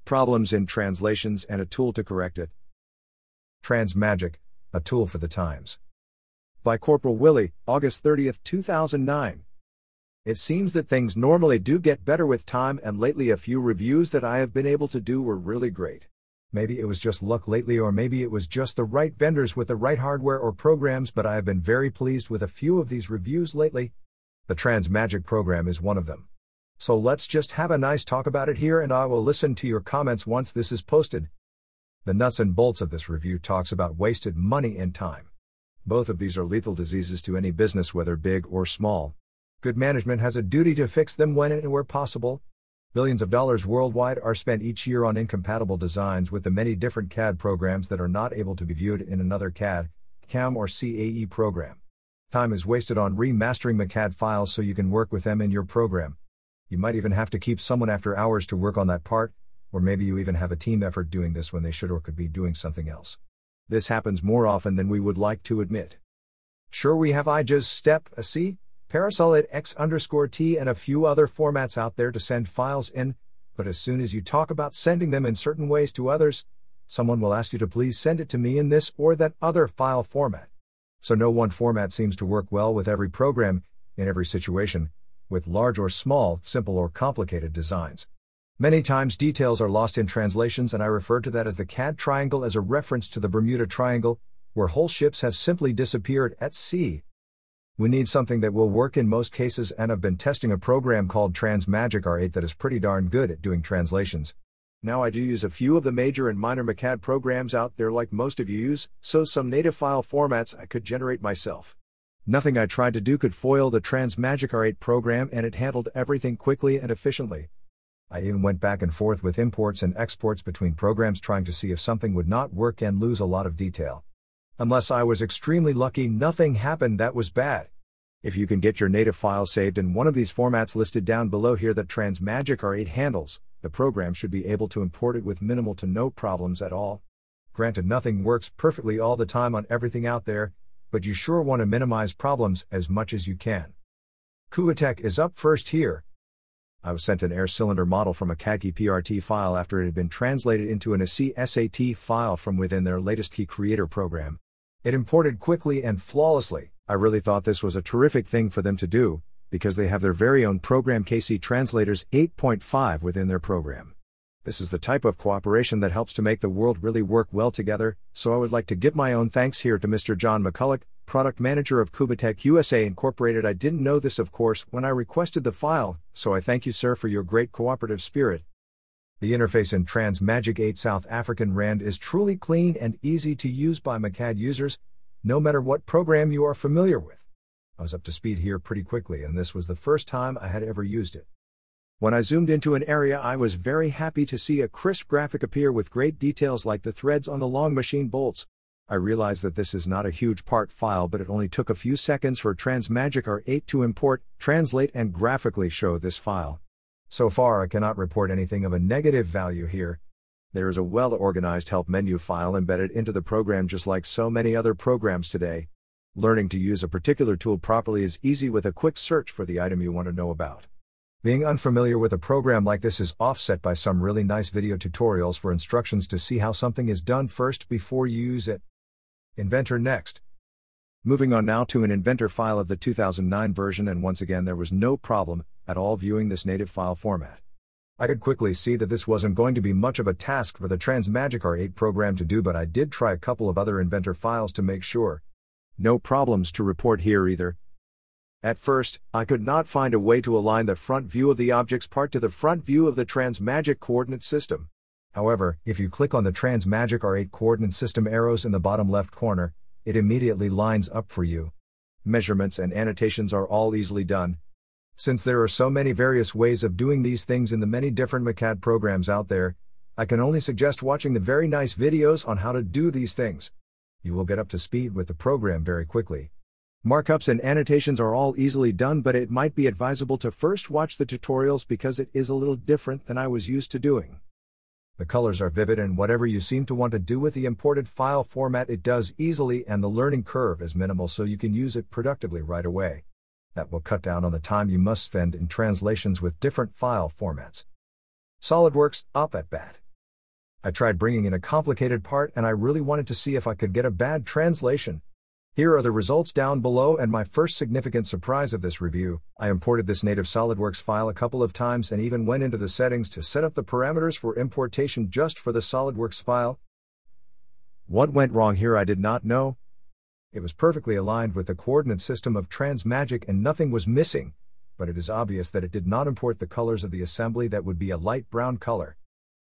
Problems in translations and a tool to correct it. Transmagic, a tool for the times. By Corporal Willie, August 30, 2009. It seems that things normally do get better with time, and lately a few reviews that I have been able to do were really great. Maybe it was just luck lately, or maybe it was just the right vendors with the right hardware or programs, but I have been very pleased with a few of these reviews lately. The Transmagic program is one of them. So let's just have a nice talk about it here, and I will listen to your comments once this is posted. The nuts and bolts of this review talks about wasted money and time. Both of these are lethal diseases to any business, whether big or small. Good management has a duty to fix them when and where possible. Billions of dollars worldwide are spent each year on incompatible designs with the many different CAD programs that are not able to be viewed in another CAD, CAM or CAE program. Time is wasted on remastering MCAD files so you can work with them in your program. You might even have to keep someone after hours to work on that part, or maybe you even have a team effort doing this when they should or could be doing something else. This happens more often than we would like to admit. Sure, we have IJS Step, a C, Parasolid X_T and a few other formats out there to send files in, but as soon as you talk about sending them in certain ways to others, someone will ask you to please send it to me in this or that other file format. So no one format seems to work well with every program, in every situation, with large or small, simple or complicated designs. Many times details are lost in translations, and I refer to that as the CAD triangle as a reference to the Bermuda Triangle, where whole ships have simply disappeared at sea. We need something that will work in most cases, and I've been testing a program called Transmagic R8 that is pretty darn good at doing translations. Now I do use a few of the major and minor MCAD programs out there like most of you use, so some native file formats I could generate myself. Nothing I tried to do could foil the Transmagic R8 program, and it handled everything quickly and efficiently. I even went back and forth with imports and exports between programs trying to see if something would not work and lose a lot of detail. Unless I was extremely lucky, nothing happened that was bad. If you can get your native file saved in one of these formats listed down below here that Transmagic R8 handles, the program should be able to import it with minimal to no problems at all. Granted, nothing works perfectly all the time on everything out there, but you sure want to minimize problems as much as you can. Kubatech is up first here. I was sent an air cylinder model from a CADKey PRT file after it had been translated into an ASCII file from within their latest key creator program. It imported quickly and flawlessly. I really thought this was a terrific thing for them to do, because they have their very own program KC Translators 8.5 within their program. This is the type of cooperation that helps to make the world really work well together, so I would like to give my own thanks here to Mr. John McCulloch, Product Manager of Kubatech USA Incorporated. I didn't know this, of course, when I requested the file, so I thank you, sir, for your great cooperative spirit. The interface in Transmagic 8 South African Rand is truly clean and easy to use by MCAD users, no matter what program you are familiar with. I was up to speed here pretty quickly, and this was the first time I had ever used it. When I zoomed into an area, I was very happy to see a crisp graphic appear with great details like the threads on the long machine bolts. I realized that this is not a huge part file, but it only took a few seconds for Transmagic R8 to import, translate, and graphically show this file. So far, I cannot report anything of a negative value here. There is a well-organized help menu file embedded into the program, just like so many other programs today. Learning to use a particular tool properly is easy with a quick search for the item you want to know about. Being unfamiliar with a program like this is offset by some really nice video tutorials for instructions to see how something is done first before you use it. Inventor next. Moving on now to an Inventor file of the 2009 version, and once again there was no problem at all viewing this native file format. I could quickly see that this wasn't going to be much of a task for the Transmagic R8 program to do, but I did try a couple of other Inventor files to make sure. No problems to report here either. At first, I could not find a way to align the front view of the objects part to the front view of the Transmagic coordinate system. However, if you click on the Transmagic R8 coordinate system arrows in the bottom left corner, it immediately lines up for you. Measurements and annotations are all easily done. Since there are so many various ways of doing these things in the many different MCAD programs out there, I can only suggest watching the very nice videos on how to do these things. You will get up to speed with the program very quickly. Markups and annotations are all easily done, but it might be advisable to first watch the tutorials because it is a little different than I was used to doing. The colors are vivid, and whatever you seem to want to do with the imported file format, it does easily, and the learning curve is minimal, so you can use it productively right away. That will cut down on the time you must spend in translations with different file formats. SolidWorks, up at bat. I tried bringing in a complicated part and I really wanted to see if I could get a bad translation. Here are the results down below and my first significant surprise of this review. I imported this native SolidWorks file a couple of times and even went into the settings to set up the parameters for importation just for the SolidWorks file. What went wrong here I did not know. It was perfectly aligned with the coordinate system of Transmagic and nothing was missing, but it is obvious that it did not import the colors of the assembly that would be a light brown color.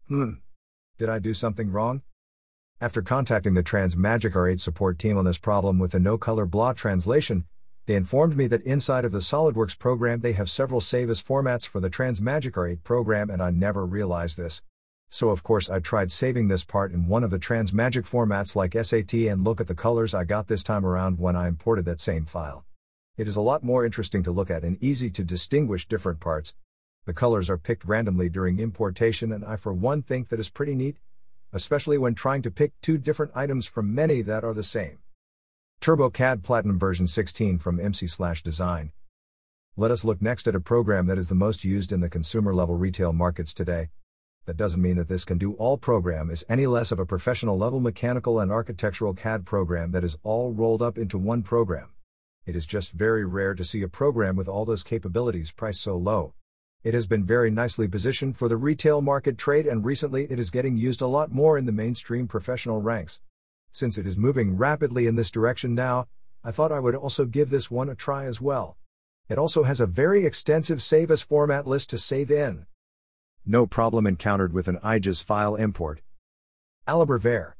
Did I do something wrong? After contacting the Transmagic R8 support team on this problem with the no color blah translation, they informed me that inside of the SolidWorks program they have several save as formats for the Transmagic R8 program and I never realized this. So of course I tried saving this part in one of the Transmagic formats like SAT and look at the colors I got this time around when I imported that same file. It is a lot more interesting to look at and easy to distinguish different parts. The colors are picked randomly during importation and I for one think that is pretty neat, especially when trying to pick two different items from many that are the same. TurboCAD Platinum version 16 from MC/Design. Let us look next at a program that is the most used in the consumer level retail markets today. That doesn't mean that this can do all program is any less of a professional level mechanical and architectural CAD program that is all rolled up into one program. It is just very rare to see a program with all those capabilities priced so low. It has been very nicely positioned for the retail market trade and recently it is getting used a lot more in the mainstream professional ranks. Since it is moving rapidly in this direction now, I thought I would also give this one a try as well. It also has a very extensive save as format list to save in. No problem encountered with an IGES file import. Aliber Ver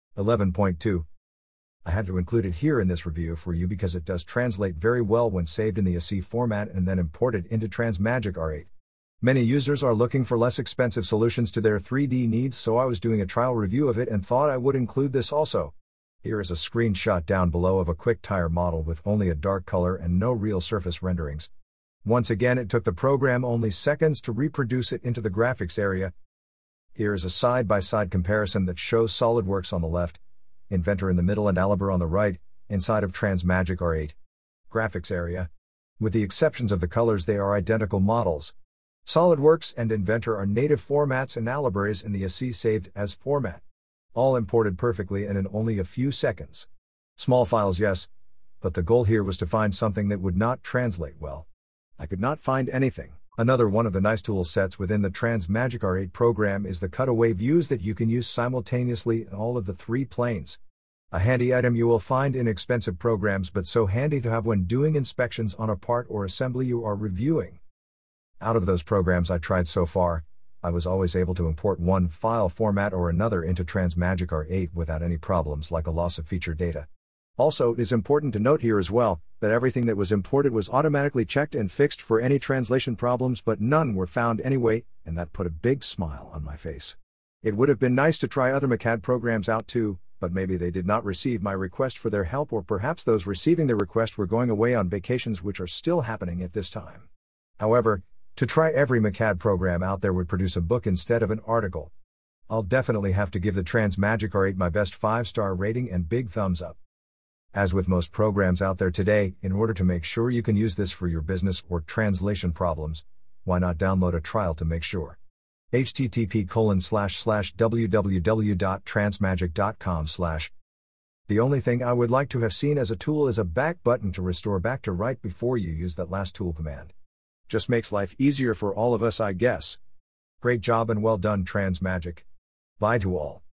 11.2. I had to include it here in this review for you because it does translate very well when saved in the ASCII format and then imported into Transmagic R8. Many users are looking for less expensive solutions to their 3D needs, so I was doing a trial review of it and thought I would include this also. Here is a screenshot down below of a quick tire model with only a dark color and no real surface renderings. Once again, it took the program only seconds to reproduce it into the graphics area. Here is a side-by-side comparison that shows SolidWorks on the left, Inventor in the middle and Aliber on the right, inside of Transmagic R8. Graphics area. With the exceptions of the colors, they are identical models. SolidWorks and Inventor are native formats and Aliber is in the ASCII saved as format. All imported perfectly and in only a few seconds. Small files, yes, but the goal here was to find something that would not translate well. I could not find anything. Another one of the nice tool sets within the Transmagic R8 program is the cutaway views that you can use simultaneously in all of the three planes. A handy item you will find in expensive programs, but so handy to have when doing inspections on a part or assembly you are reviewing. Out of those programs I tried so far, I was always able to import one file format or another into Transmagic R8 without any problems like a loss of feature data. Also, it is important to note here as well, that everything that was imported was automatically checked and fixed for any translation problems, but none were found anyway, and that put a big smile on my face. It would have been nice to try other MCAD programs out too, but maybe they did not receive my request for their help, or perhaps those receiving the request were going away on vacations, which are still happening at this time. However, to try every MCAD program out there would produce a book instead of an article. I'll definitely have to give the Transmagic R8 my best 5-star rating and big thumbs up. As with most programs out there today, in order to make sure you can use this for your business or translation problems, why not download a trial to make sure? http://www.transmagic.com/. The only thing I would like to have seen as a tool is a back button to restore back to right before you use that last tool command. Just makes life easier for all of us, I guess. Great job and well done, Transmagic. Bye to all.